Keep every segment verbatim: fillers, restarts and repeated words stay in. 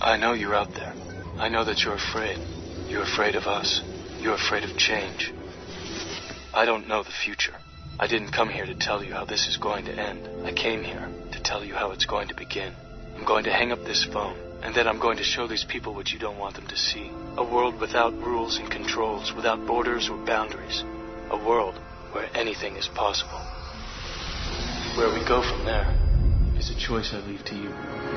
I know you're out there. I know that you're afraid. You're afraid of us. You're afraid of change. I don't know the future. I didn't come here to tell you how this is going to end. I came here to tell you how it's going to begin. I'm going to hang up this phone, and then I'm going to show these people what you don't want them to see. A world without rules and controls, without borders or boundaries. A world where anything is possible. Where we go from there is a choice I leave to you.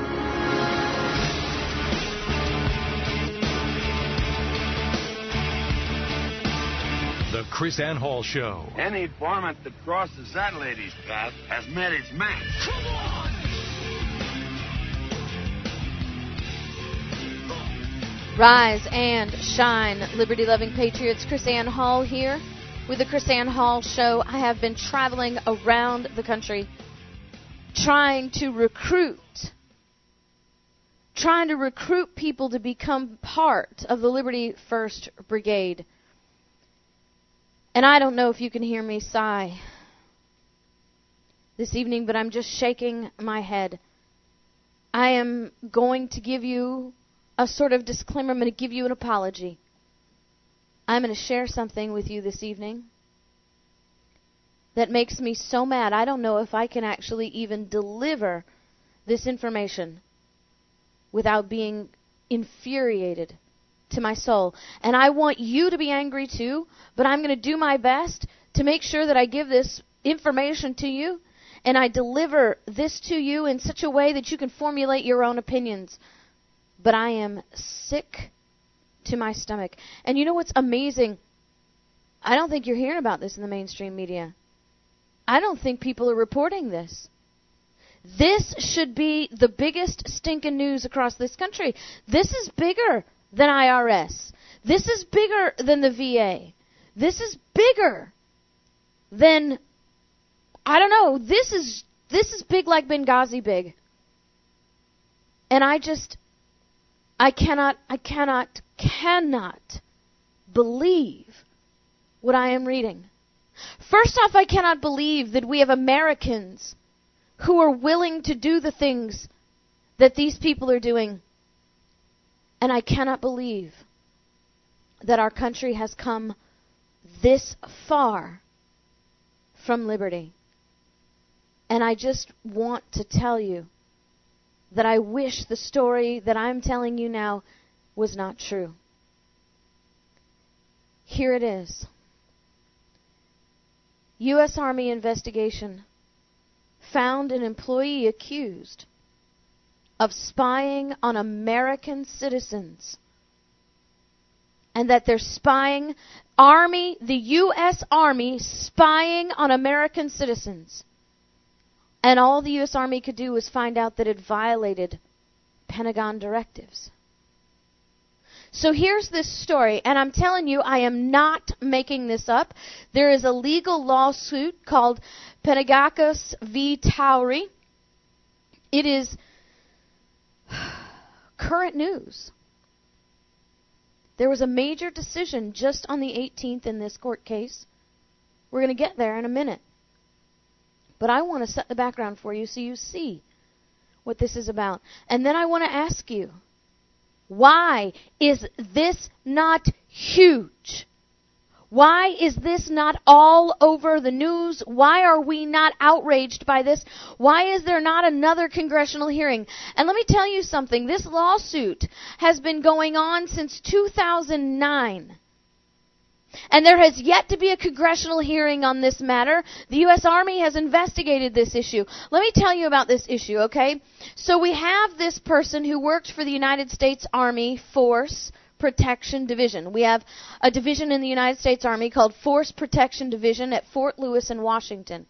The Chris Ann Hall Show. Any varmint that crosses that lady's path has met its match. Come on! Rise and shine, liberty-loving patriots. Chris Ann Hall here with the Chris Ann Hall Show. I have been traveling around the country trying to recruit, trying to recruit people to become part of the Liberty First Brigade. And I don't know if you can hear me sigh this evening, but I'm just shaking my head. I am going to give you a sort of disclaimer. I'm going to give you an apology. I'm going to share something with you this evening that makes me so mad. I don't know if I can actually even deliver this information without being infuriated to my soul. And I want you to be angry too, but I'm going to do my best to make sure that I give this information to you and I deliver this to you in such a way that you can formulate your own opinions. But I am sick to my stomach. And you know what's amazing? I don't think you're hearing about this in the mainstream media. I don't think people are reporting this. This should be the biggest stinking news across this country. This is bigger than I R S. This is bigger than the V A. This is bigger than, I don't know, this is this is big like Benghazi big. And I just, I cannot, I cannot, cannot believe what I am reading. First off, I cannot believe that we have Americans who are willing to do the things that these people are doing. And I cannot believe that our country has come this far from liberty. And I just want to tell you that I wish the story that I'm telling you now was not true. Here it is. U S Army investigation found an employee accused of spying on American citizens. And that they're spying, Army, the U S Army, spying on American citizens. And all the U S Army could do was find out that it violated Pentagon directives. So here's this story, and I'm telling you, I am not making this up. There is a legal lawsuit called Panagakos v. Towery. It is current news. There was a major decision just on the eighteenth in this court case. We're going to get there in a minute. But I want to set the background for you so you see what this is about. And then I want to ask you, why is this not huge? Why is this not all over the news? Why are we not outraged by this? Why is there not another congressional hearing? And let me tell you something. This lawsuit has been going on since two thousand nine. And there has yet to be a congressional hearing on this matter. The U S Army has investigated this issue. Let me tell you about this issue, okay? So we have this person who worked for the United States Army Force Protection Division. We have a division in the United States Army called Force Protection Division at Fort Lewis in Washington.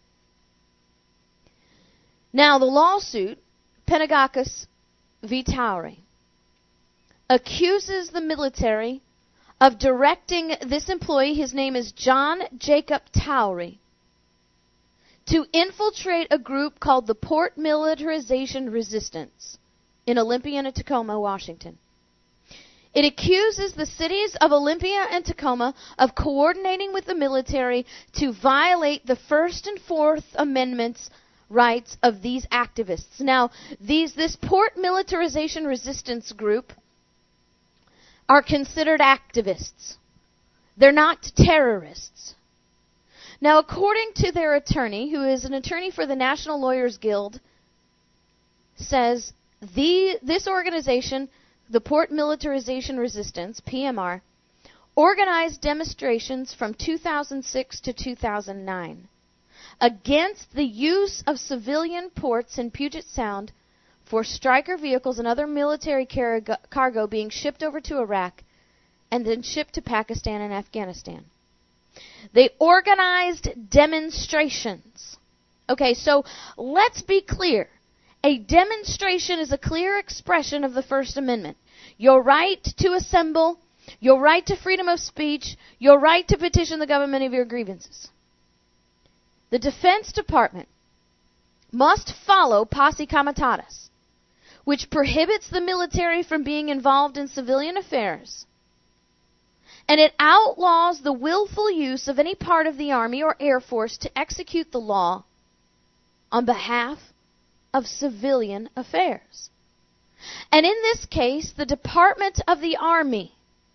Now, the lawsuit, Panagakos v. Towery, accuses the military of directing this employee, his name is John Jacob Towery, to infiltrate a group called the Port Militarization Resistance in Olympia and Tacoma, Washington. It accuses the cities of Olympia and Tacoma of coordinating with the military to violate the First and Fourth Amendments rights of these activists. Now, these this port militarization resistance group are considered activists. They're not terrorists. Now, according to their attorney, who is an attorney for the National Lawyers Guild, says the this organization, the Port Militarization Resistance, P M R, organized demonstrations from two thousand six to two thousand nine against the use of civilian ports in Puget Sound for Stryker vehicles and other military car- cargo being shipped over to Iraq and then shipped to Pakistan and Afghanistan. They organized demonstrations. Okay, so let's be clear. A demonstration is a clear expression of the First Amendment. Your right to assemble, your right to freedom of speech, your right to petition the government of your grievances. The Defense Department must follow Posse Comitatus, which prohibits the military from being involved in civilian affairs, and it outlaws the willful use of any part of the Army or Air Force to execute the law on behalf of civilian affairs. And in this case, the Department of the Army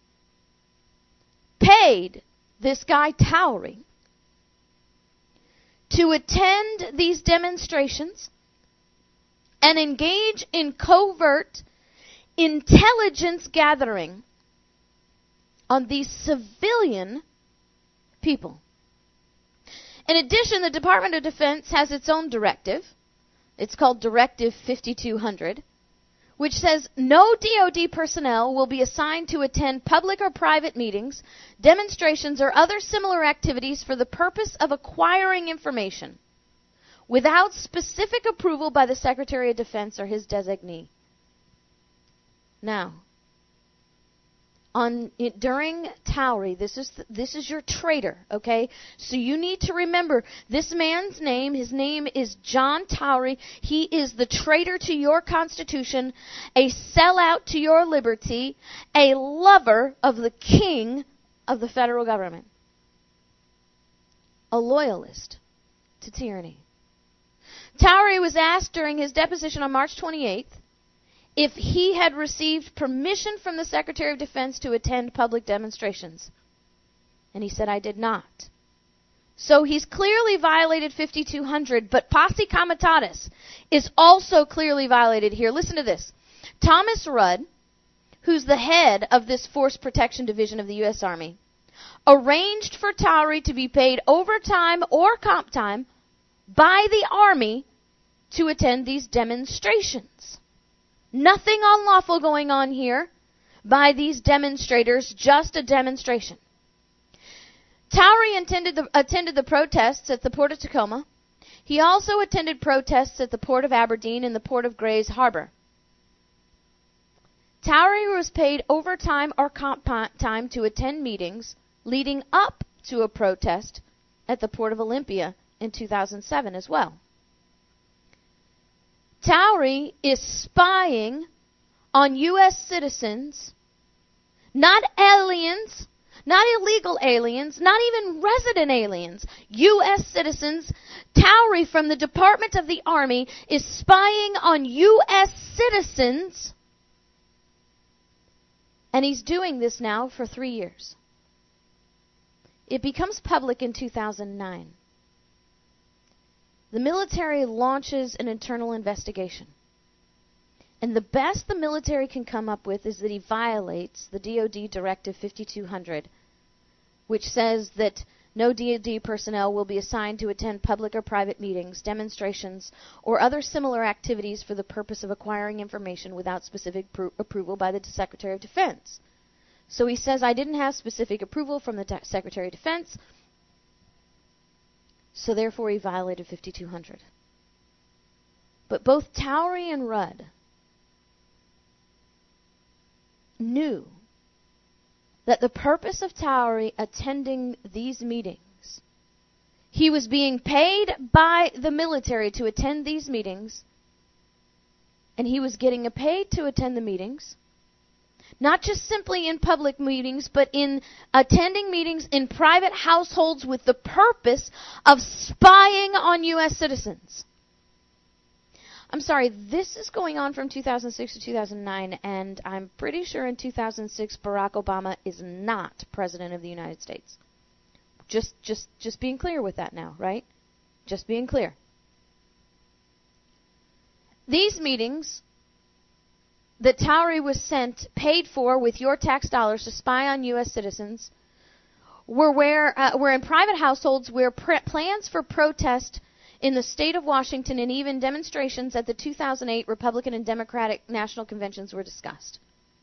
paid this guy Towery to attend these demonstrations and engage in covert intelligence gathering on these civilian people. In addition, the Department of Defense has its own directive. It's called Directive fifty-two hundred, which says no D O D personnel will be assigned to attend public or private meetings, demonstrations, or other similar activities for the purpose of acquiring information without specific approval by the Secretary of Defense or his designee. Now, on it, during Towery, this is th- this is your traitor, okay? So you need to remember this man's name. His name is John Towery. He is the traitor to your Constitution, a sellout to your liberty, a lover of the king of the federal government, a loyalist to tyranny. Towery was asked during his deposition on March twenty-eighth if he had received permission from the Secretary of Defense to attend public demonstrations. And he said, I did not. So he's clearly violated fifty-two hundred, but Posse Comitatus is also clearly violated here. Listen to this. Thomas Rudd, who's the head of this Force Protection Division of the U S Army, arranged for Towery to be paid overtime or comp time by the Army to attend these demonstrations. Nothing unlawful going on here by these demonstrators, just a demonstration. Towery attended the, attended the protests at the Port of Tacoma. He also attended protests at the Port of Aberdeen and the Port of Grays Harbor. Towery was paid overtime or comp time to attend meetings leading up to a protest at the Port of Olympia in two thousand seven as well. Towery is spying on U S citizens, not aliens, not illegal aliens, not even resident aliens, U S citizens. Towery from the Department of the Army is spying on U S citizens, and he's doing this now for three years. It becomes public in two thousand nine. The military launches an internal investigation. And the best the military can come up with is that he violates the D O D Directive fifty-two hundred, which says that no D O D personnel will be assigned to attend public or private meetings, demonstrations, or other similar activities for the purpose of acquiring information without specific pro- approval by the Secretary of Defense. So he says, I didn't have specific approval from the de- Secretary of Defense, so therefore he violated fifty-two hundred. But both Towery and Rudd knew that the purpose of Towery attending these meetings, he was being paid by the military to attend these meetings, and he was getting paid to attend the meetings, not just simply in public meetings, but in attending meetings in private households with the purpose of spying on U S citizens. I'm sorry, this is going on from two thousand six to two thousand nine, and I'm pretty sure in two thousand six Barack Obama is not President of the United States. Just just just being clear with that now, right? Just being clear. These meetings that Towery was sent, paid for with your tax dollars to spy on U S citizens, were where uh, were in private households where pr- plans for protest in the state of Washington and even demonstrations at the two thousand eight Republican and Democratic national conventions were discussed.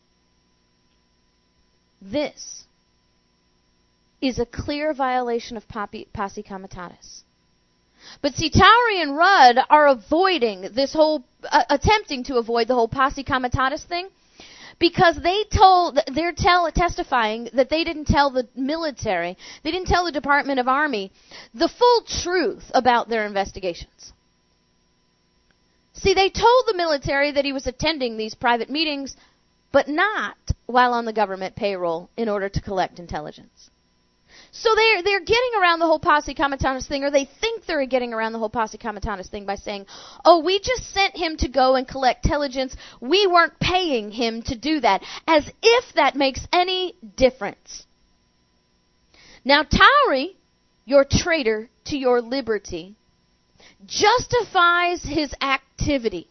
This is a clear violation of Posse Comitatus. But see, Towery and Rudd are avoiding this whole, uh, attempting to avoid the whole Posse Comitatus thing, because they told, they're tell, testifying that they didn't tell the military, they didn't tell the Department of Army the full truth about their investigations. See, they told the military that he was attending these private meetings, but not while on the government payroll in order to collect intelligence. So they're, they're getting around the whole Posse Comitatus thing, or they think they're getting around the whole Posse Comitatus thing by saying, oh, we just sent him to go and collect intelligence. We weren't paying him to do that, as if that makes any difference. Now, Towery, your traitor to your liberty, justifies his activity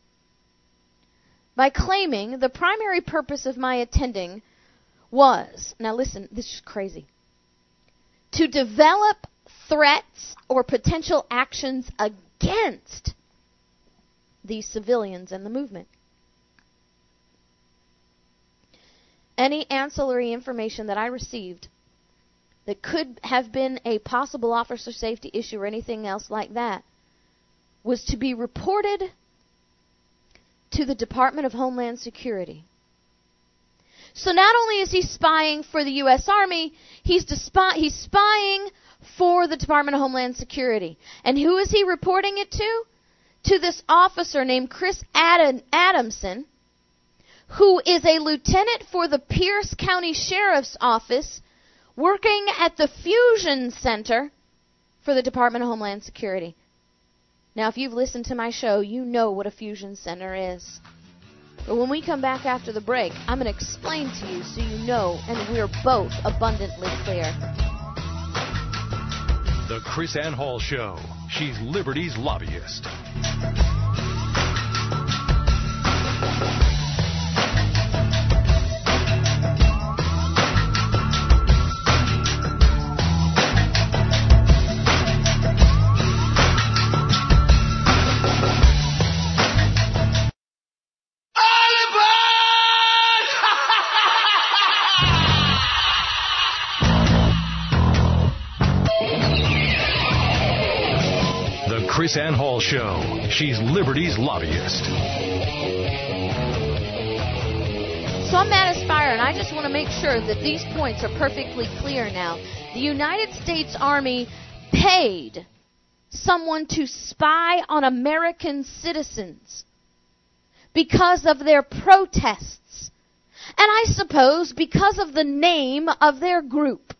by claiming the primary purpose of my attending was, now listen, this is crazy, to develop threats or potential actions against these civilians and the movement. Any ancillary information that I received that could have been a possible officer safety issue or anything else like that was to be reported to the Department of Homeland Security. So not only is he spying for the U S Army, he's, despi- he's spying for the Department of Homeland Security. And who is he reporting it to? To this officer named Chris Ad- Adamson, who is a lieutenant for the Pierce County Sheriff's Office, working at the Fusion Center for the Department of Homeland Security. Now, if you've listened to my show, you know what a Fusion Center is. But when we come back after the break, I'm going to explain to you so you know, and we're both abundantly clear. The Chris Ann Hall Show. She's Liberty's lobbyist. Chris Ann Hall Show. She's Liberty's lobbyist. So I'm Matt Aspire, and I just want to make sure that these points are perfectly clear now. The United States Army paid someone to spy on American citizens because of their protests, and I suppose because of the name of their group.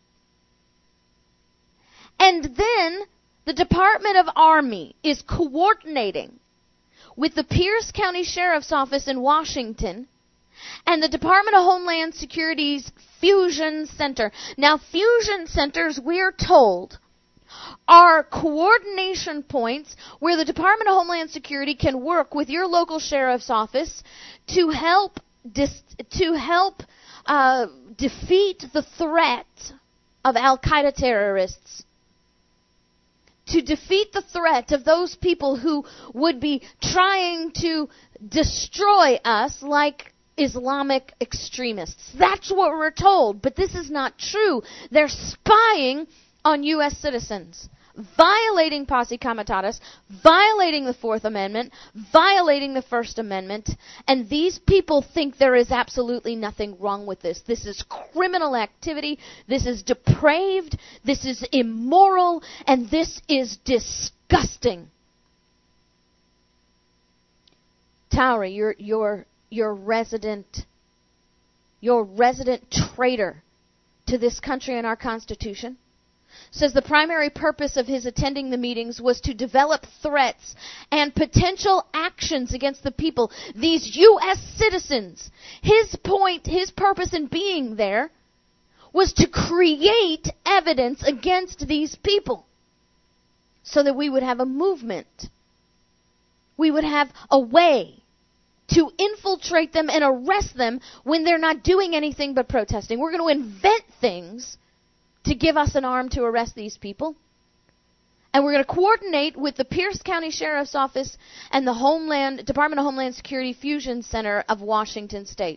And then the Department of Army is coordinating with the Pierce County Sheriff's Office in Washington and the Department of Homeland Security's Fusion Center. Now, Fusion Centers, we're told, are coordination points where the Department of Homeland Security can work with your local sheriff's office to help dis- to help uh, defeat the threat of Al-Qaeda terrorists, to defeat the threat of those people who would be trying to destroy us like Islamic extremists. That's what we're told, but this is not true. They're spying on U S citizens, violating Posse Comitatus, violating the Fourth Amendment, violating the First Amendment, and these people think there is absolutely nothing wrong with this. This is criminal activity, this is depraved, this is immoral, and this is disgusting. Towery, you're, you're, you're resident, you're resident traitor to this country and our Constitution. says the primary purpose of his attending the meetings was to develop threats and potential actions against the people, these U S citizens. His point, his purpose in being there was to create evidence against these people so that we would have a movement. We would have a way to infiltrate them and arrest them when they're not doing anything but protesting. We're going to invent things to give us an arm to arrest these people. And we're going to coordinate with the Pierce County Sheriff's Office and the Homeland Department of Homeland Security Fusion Center of Washington State.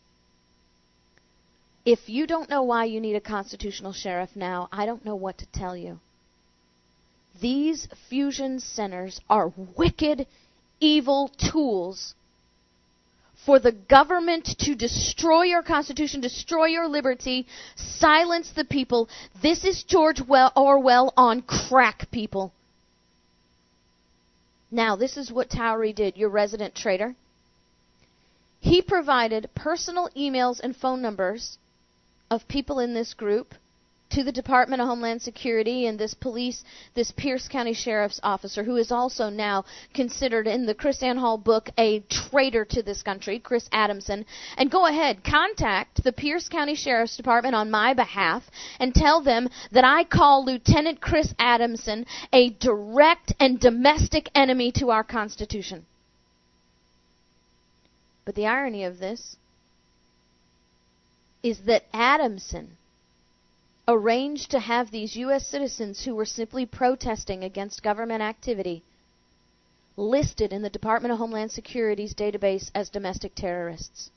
If you don't know why you need a constitutional sheriff now, I don't know what to tell you. These fusion centers are wicked, evil tools for the government to destroy your Constitution, destroy your liberty, silence the people. This is George Orwell on crack, people. Now, this is what Towery did, your resident traitor. He provided personal emails and phone numbers of people in this group to the Department of Homeland Security and this police, this Pierce County Sheriff's officer, who is also now considered in the Chris Ann Hall book a traitor to this country, Chris Adamson. And go ahead, contact the Pierce County Sheriff's Department on my behalf and tell them that I call Lieutenant Chris Adamson a direct and domestic enemy to our Constitution. But the irony of this is that Adamson arranged to have these U S citizens who were simply protesting against government activity listed in the Department of Homeland Security's database as domestic terrorists.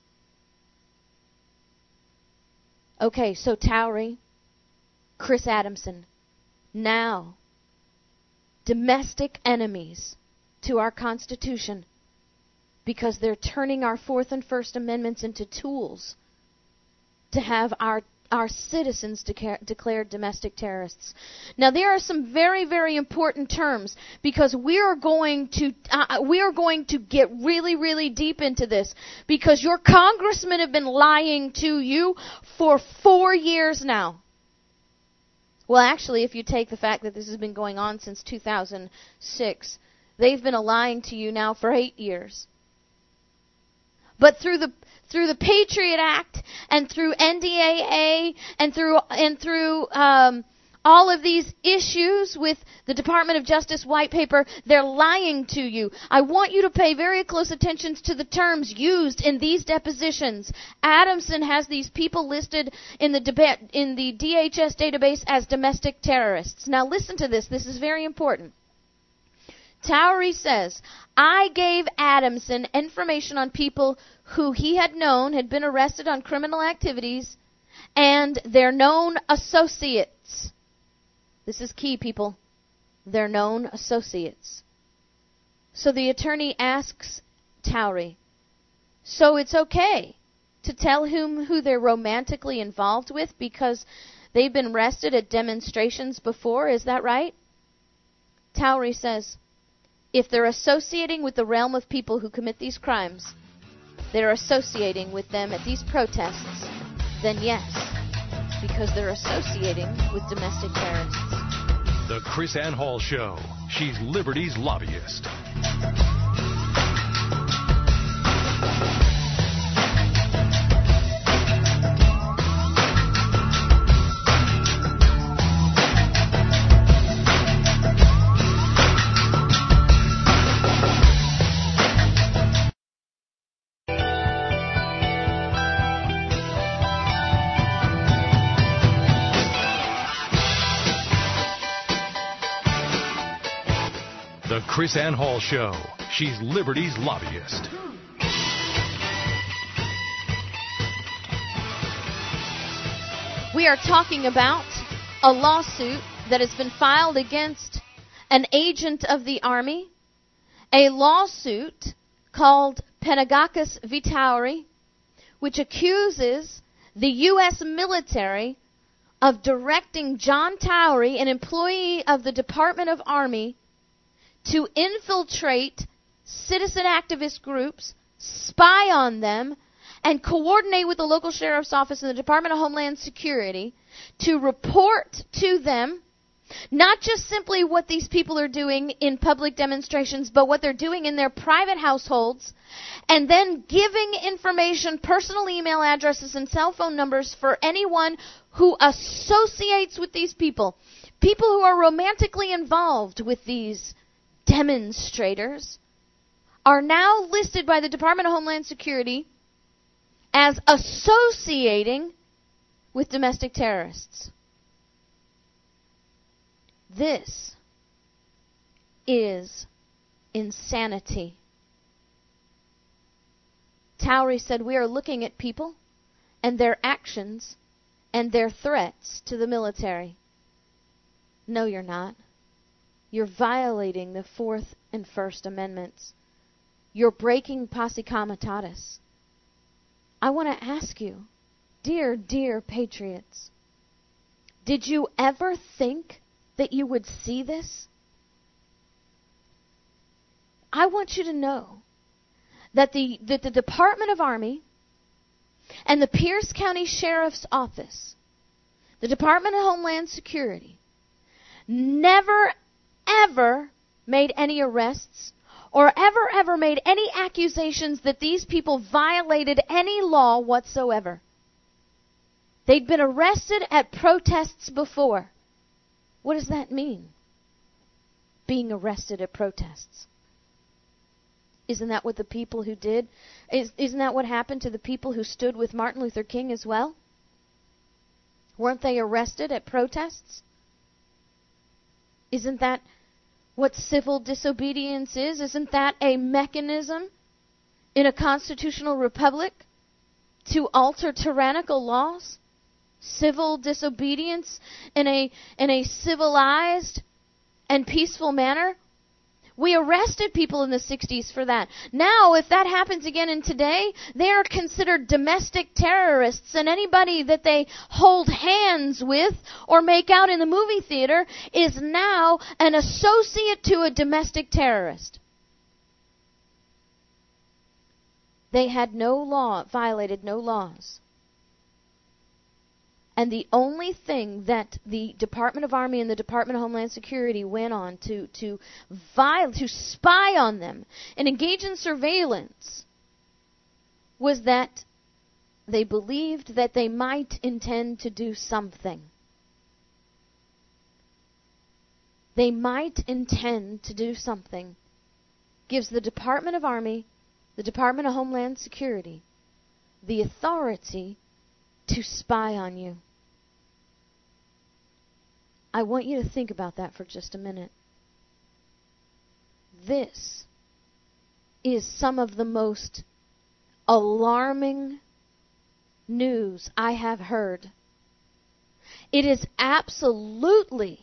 Okay, so Towery, Chris Adamson, now domestic enemies to our Constitution because they're turning our Fourth and First Amendments into tools to have our our citizens deca- declared domestic terrorists. Now, there are some very, very important terms because we are going to uh, we are going to get really, really deep into this because your congressmen have been lying to you for four years now. Well, actually, if you take the fact that this has been going on since two thousand six, they've been lying to you now for eight years. But through the through the Patriot Act and through N D A A and through and through um, all of these issues with the Department of Justice white paper, they're lying to you. I want you to pay very close attention to the terms used in these depositions. Adamson has these people listed in the deba- in the D H S database as domestic terrorists. Now listen to this. This is very important. Towery says, I gave Adamson information on people who he had known had been arrested on criminal activities and their known associates. This is key, people. Their known associates. So the attorney asks Towery, so it's okay to tell him who they're romantically involved with because they've been arrested at demonstrations before, is that right? Towery says, if they're associating with the realm of people who commit these crimes, they're associating with them at these protests, then yes, because they're associating with domestic terrorists. The Chris Ann Hall Show. She's Liberty's lobbyist. The Chris Ann Hall Show. She's Liberty's lobbyist. We are talking about a lawsuit that has been filed against an agent of the Army, a lawsuit called Panagakos v. Towery, which accuses the U S military of directing John Towery, an employee of the Department of Army, to infiltrate citizen activist groups, spy on them, and coordinate with the local sheriff's office and the Department of Homeland Security to report to them Not just simply what these people are doing in public demonstrations, but what they're doing in their private households, and then giving information, personal email addresses, and cell phone numbers for anyone who associates with these people. People who are romantically involved with these demonstrators are now listed by the Department of Homeland Security as associating with domestic terrorists. This is insanity. Towery said, "We are looking at people and their actions and their threats to the military." No, you're not. You're violating the Fourth and First Amendments. You're breaking posse comitatus. I want to ask you, dear, dear patriots, did you ever think that you would see this? I want you to know that the, that the Department of Army and the Pierce County Sheriff's Office, the Department of Homeland Security, never, ever made any arrests or ever, ever made any accusations that these people violated any law whatsoever. They'd been arrested at protests before. What does that mean? Being arrested at protests. Isn't that what the people who did? Is, isn't that what happened to the people who stood with Martin Luther King as well? Weren't they arrested at protests? Isn't that what civil disobedience is? Isn't that a mechanism in a constitutional republic to alter tyrannical laws? Civil disobedience in a in a civilized and peaceful manner? We arrested people in the sixties for that. Now, if that happens again in today, they are considered domestic terrorists, and anybody that they hold hands with or make out in the movie theater is now an associate to a domestic terrorist. They had no law, violated no laws. And the only thing that the Department of Army and the Department of Homeland Security went on to to viol- to spy on them and engage in surveillance was that they believed that they might intend to do something. They might intend to do something. Gives the Department of Army, the Department of Homeland Security, the authority to spy on you. I want you to think about that for just a minute. This is some of the most alarming news I have heard. It is absolutely,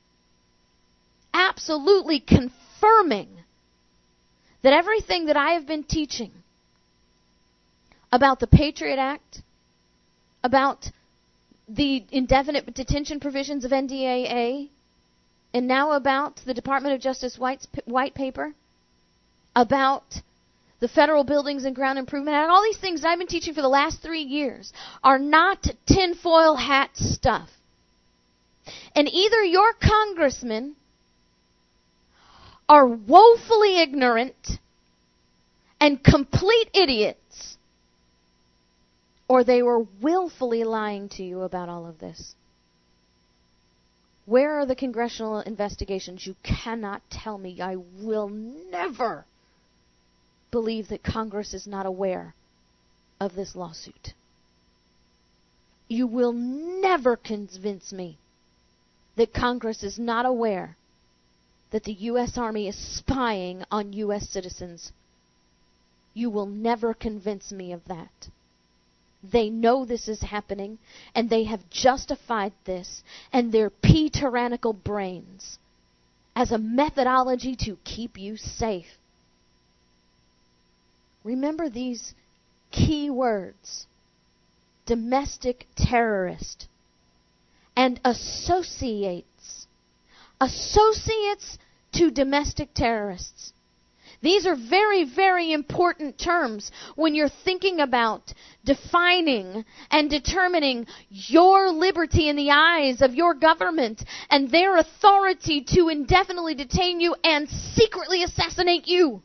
absolutely confirming that everything that I have been teaching about the Patriot Act, about the indefinite detention provisions of N D A A, and now about the Department of Justice White's, white paper, about the Federal Buildings and Ground Improvement Act, all these things that I've been teaching for the last three years are not tinfoil hat stuff. And either your congressmen are woefully ignorant and complete idiots, or they were willfully lying to you about all of this. Where are the congressional investigations? You cannot tell me. I will never believe that Congress is not aware of this lawsuit. You will never convince me that Congress is not aware that the U S Army is spying on U S citizens. You will never convince me of that. They know this is happening, and they have justified this and their pea-tyrannical brains as a methodology to keep you safe. Remember these key words: domestic terrorist and associates. Associates to domestic terrorists. These are very, very important terms when you're thinking about defining and determining your liberty in the eyes of your government and their authority to indefinitely detain you and secretly assassinate you.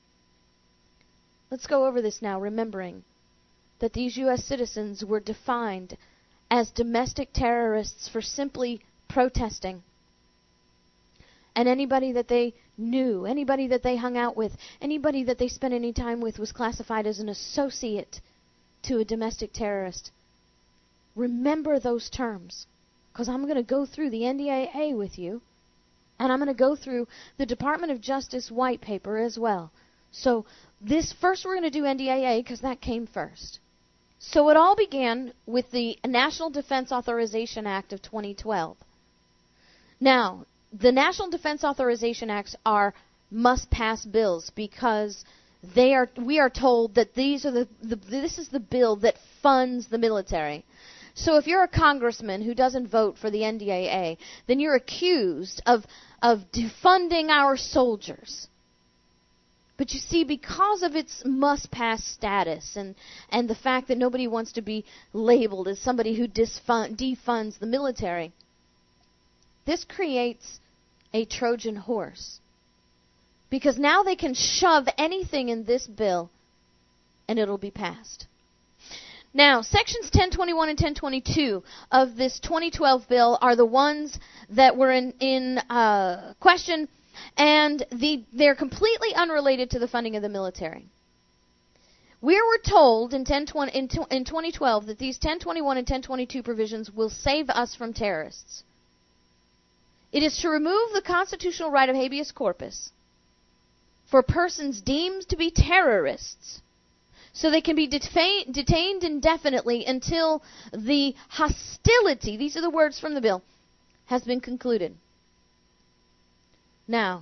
Let's go over this now, remembering that these U S citizens were defined as domestic terrorists for simply protesting. And anybody that they knew, anybody that they hung out with, anybody that they spent any time with was classified as an associate to a domestic terrorist. Remember those terms, because I'm going to go through the N D A A with you, and I'm going to go through the Department of Justice white paper as well. So this first we're going to do N D A A because that came first. So it all began with the National Defense Authorization Act of twenty twelve. Now, the National Defense Authorization Acts are must-pass bills because they are. We are told that these are the, the. This is the bill that funds the military. So if you're a congressman who doesn't vote for the N D A A, then you're accused of of defunding our soldiers. But you see, because of its must-pass status and, and the fact that nobody wants to be labeled as somebody who disfund, defunds the military, this creates a Trojan horse. Because now they can shove anything in this bill and it'll be passed. Now, sections ten twenty-one and ten twenty-two of this twenty twelve bill are the ones that were in, in uh, question, and the, they're completely unrelated to the funding of the military. We were told in, ten twenty, in, in twenty twelve that these ten twenty-one and ten twenty-two provisions will save us from terrorists. It is to remove the constitutional right of habeas corpus for persons deemed to be terrorists, so they can be detain, detained indefinitely until the hostility, these are the words from the bill, has been concluded. Now,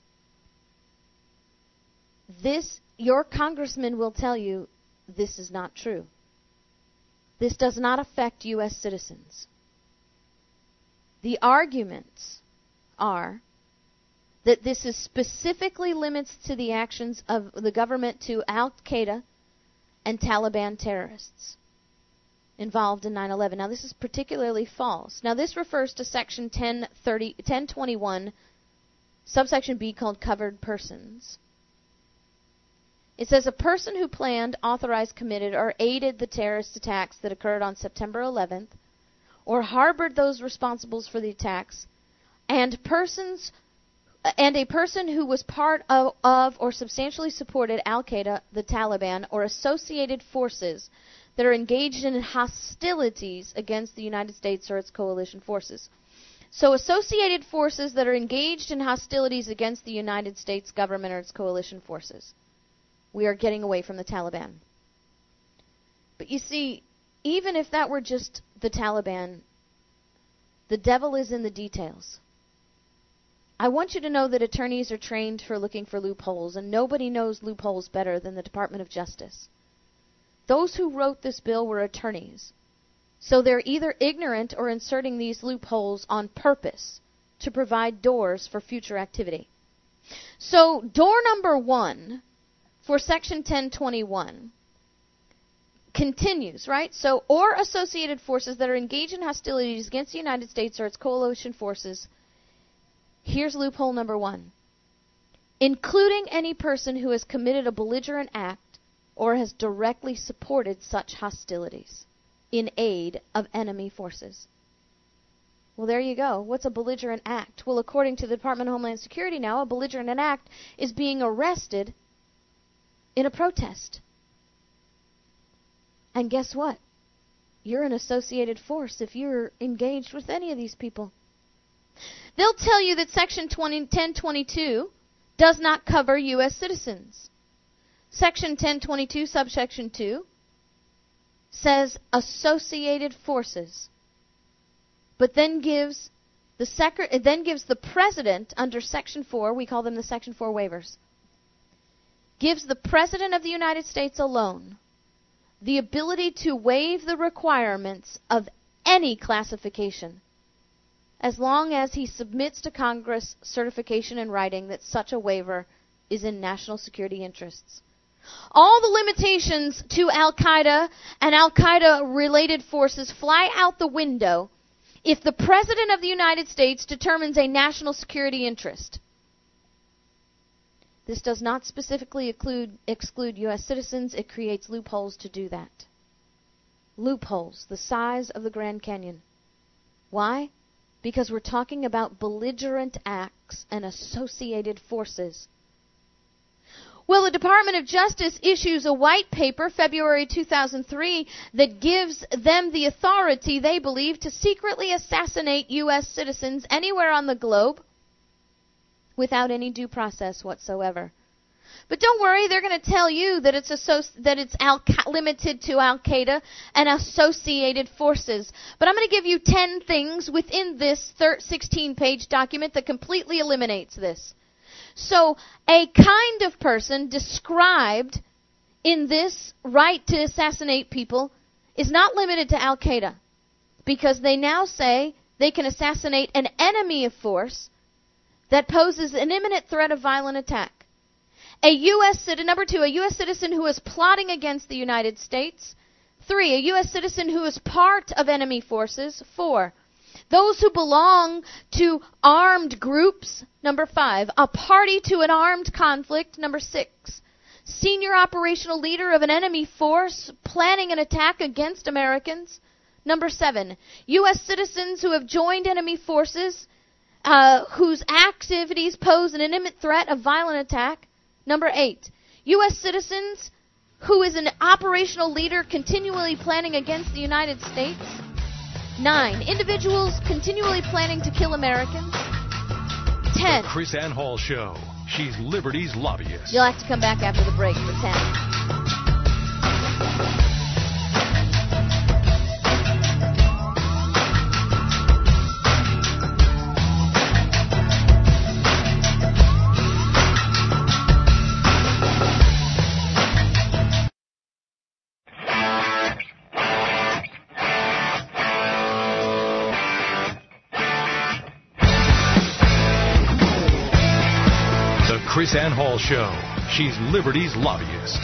this, your congressman will tell you this is not true. This does not affect U S citizens. The arguments are that this is specifically limits to the actions of the government to Al-Qaeda and Taliban terrorists involved in nine eleven. Now, this is particularly false. Now, this refers to Section ten thirty, ten twenty-one, subsection B, called covered persons. It says a person who planned, authorized, committed, or aided the terrorist attacks that occurred on September eleventh, or harbored those responsible for the attacks, and persons and a person who was part of, of or substantially supported Al-Qaeda, the Taliban, or associated forces that are engaged in hostilities against the United States or its coalition forces. So associated forces that are engaged in hostilities against the United States government or its coalition forces. We are getting away from the Taliban. But you see, even if that were just the Taliban, the devil is in the details. I want you to know that attorneys are trained for looking for loopholes, and nobody knows loopholes better than the Department of Justice. Those who wrote this bill were attorneys. So they're either ignorant or inserting these loopholes on purpose to provide doors for future activity. So door number one for Section ten twenty-one continues, right? So, or associated forces that are engaged in hostilities against the United States or its coalition forces. Here's loophole number one. Including any person who has committed a belligerent act or has directly supported such hostilities in aid of enemy forces. Well, there you go. What's a belligerent act? Well, according to the Department of Homeland Security now, a belligerent act is being arrested in a protest. And guess what? You're an associated force if you're engaged with any of these people. They'll tell you that Section ten twenty-two does not cover U S citizens. Section ten twenty-two, subsection two, says associated forces, but then gives the secre- it then gives the president under Section four, we call them the Section four waivers, gives the President of the United States alone the ability to waive the requirements of any classification, as long as he submits to Congress certification in writing that such a waiver is in national security interests. All the limitations to Al-Qaeda and Al-Qaeda-related forces fly out the window if the President of the United States determines a national security interest. This does not specifically exclude, exclude U S citizens. It creates loopholes to do that. Loopholes the size of the Grand Canyon. Why? Because we're talking about belligerent acts and associated forces. Well, the Department of Justice issues a white paper, February two thousand three, that gives them the authority, they believe, to secretly assassinate U S citizens anywhere on the globe without any due process whatsoever. But don't worry, they're going to tell you that it's associ- that it's al- limited to Al-Qaeda and associated forces. But I'm going to give you ten things within this sixteen-page document that completely eliminates this. So, a kind of person described in this right to assassinate people is not limited to Al-Qaeda, because they now say they can assassinate an enemy of force that poses an imminent threat of violent attack. A U S citizen, number two, a U S citizen who is plotting against the United States. Three, a U S citizen who is part of enemy forces. Four, those who belong to armed groups. Number five, a party to an armed conflict. Number six, senior operational leader of an enemy force planning an attack against Americans. Number seven, U S citizens who have joined enemy forces uh, whose activities pose an imminent threat of violent attack. Number eight, U S citizens who is an operational leader continually planning against the United States. Nine, individuals continually planning to kill Americans. Ten. The Chris Ann Hall Show. She's Liberty's lobbyist. You'll have to come back after the break for ten. Chris Ann Hall Show. She's Liberty's lobbyist.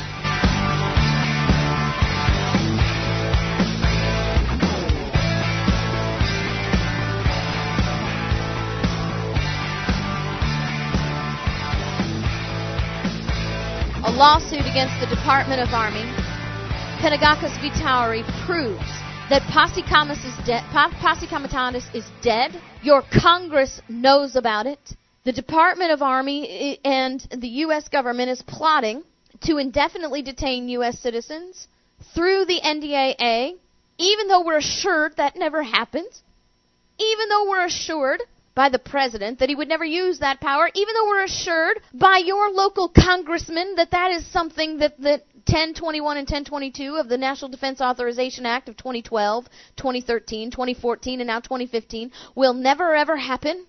A lawsuit against the Department of Army, Panagakos v. Towery, proves that Posse Comitatus is, de- Posse Comitatus is dead. Your Congress knows about it. The Department of Army and the U S government is plotting to indefinitely detain U S citizens through the N D A A, even though we're assured that never happened, even though we're assured by the president that he would never use that power, even though we're assured by your local congressman that that is something that, that ten twenty-one and ten twenty-two of the National Defense Authorization Act of twenty twelve, twenty thirteen, twenty fourteen, and now twenty fifteen will never ever happen.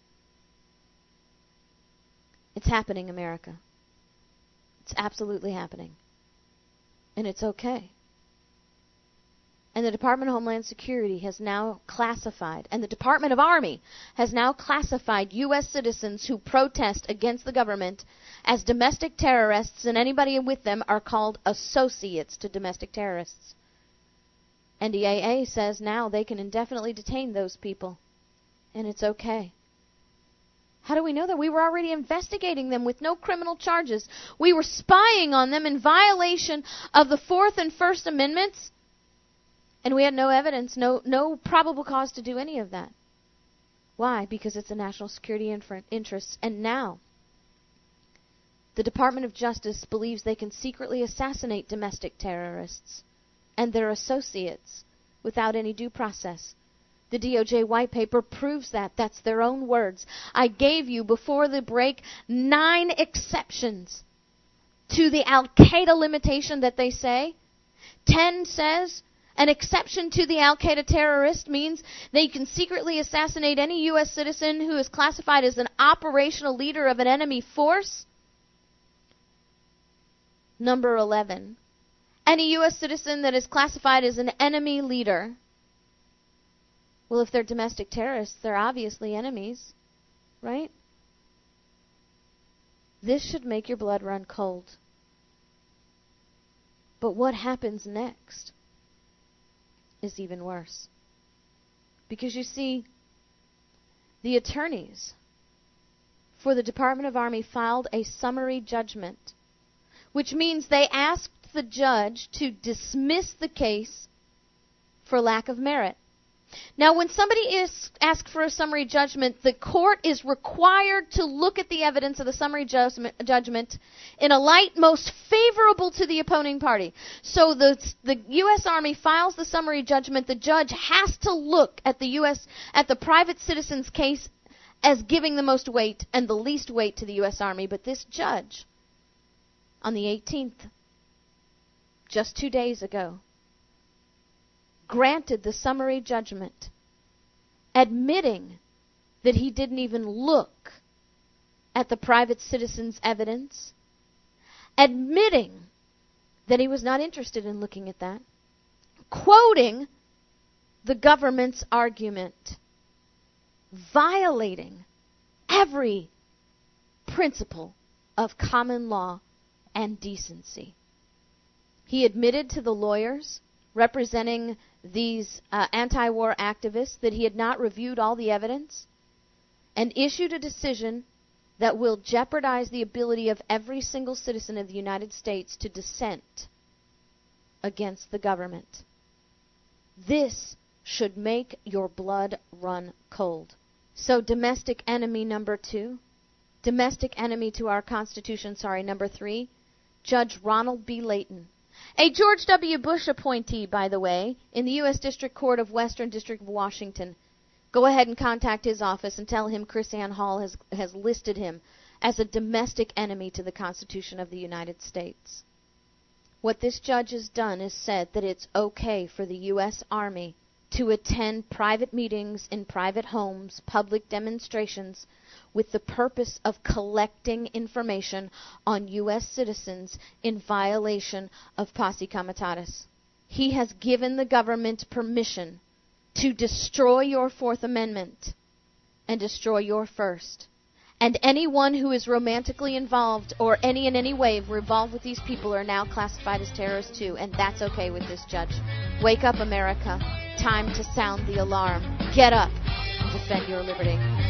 It's happening, America. It's absolutely happening. And it's okay. And the Department of Homeland Security has now classified, and the Department of Army has now classified U S citizens who protest against the government as domestic terrorists, and anybody with them are called associates to domestic terrorists. N D A A says now they can indefinitely detain those people. And it's okay. How do we know that? We were already investigating them with no criminal charges. We were spying on them in violation of the Fourth and First Amendments, and we had no evidence, no no probable cause to do any of that. Why? Because it's a national security infer- interest. And now, the Department of Justice believes they can secretly assassinate domestic terrorists and their associates without any due process. The D O J white paper proves that. That's their own words. I gave you, before the break, nine exceptions to the Al-Qaeda limitation that they say. Ten says an exception to the Al-Qaeda terrorist means they can secretly assassinate any U S citizen who is classified as an operational leader of an enemy force. Number eleven. Any U S citizen that is classified as an enemy leader. Well, if they're domestic terrorists, they're obviously enemies, right? This should make your blood run cold. But what happens next is even worse. Because you see, the attorneys for the Department of Army filed a summary judgment, which means they asked the judge to dismiss the case for lack of merit. Now, when somebody is asked for a summary judgment, the court is required to look at the evidence of the summary judgment, judgment in a light most favorable to the opposing party. So the the U S Army files the summary judgment. The judge has to look at the U S at the private citizen's case as giving the most weight and the least weight to the U S Army. But this judge, on the eighteenth, just two days ago, granted the summary judgment, admitting that he didn't even look at the private citizen's evidence, admitting that he was not interested in looking at that, quoting the government's argument, violating every principle of common law and decency. He admitted to the lawyers representing these uh, anti-war activists that he had not reviewed all the evidence and issued a decision that will jeopardize the ability of every single citizen of the United States to dissent against the government. This should make your blood run cold. So domestic enemy number two, domestic enemy to our Constitution, sorry, number three, Judge Ronald B. Layton. A George W. Bush appointee, by the way, in the U S District Court of Western District of Washington. Go ahead and contact his office and tell him Chris Ann Hall has, has listed him as a domestic enemy to the Constitution of the United States. What this judge has done is said that it's okay for the U S Army to attend private meetings in private homes, public demonstrations, with the purpose of collecting information on U S citizens in violation of Posse Comitatus. He has given the government permission to destroy your Fourth Amendment and destroy your First. And anyone who is romantically involved or any in any way involved with these people are now classified as terrorists too, and that's okay with this judge. Wake up, America. Time to sound the alarm. Get up and defend your liberty.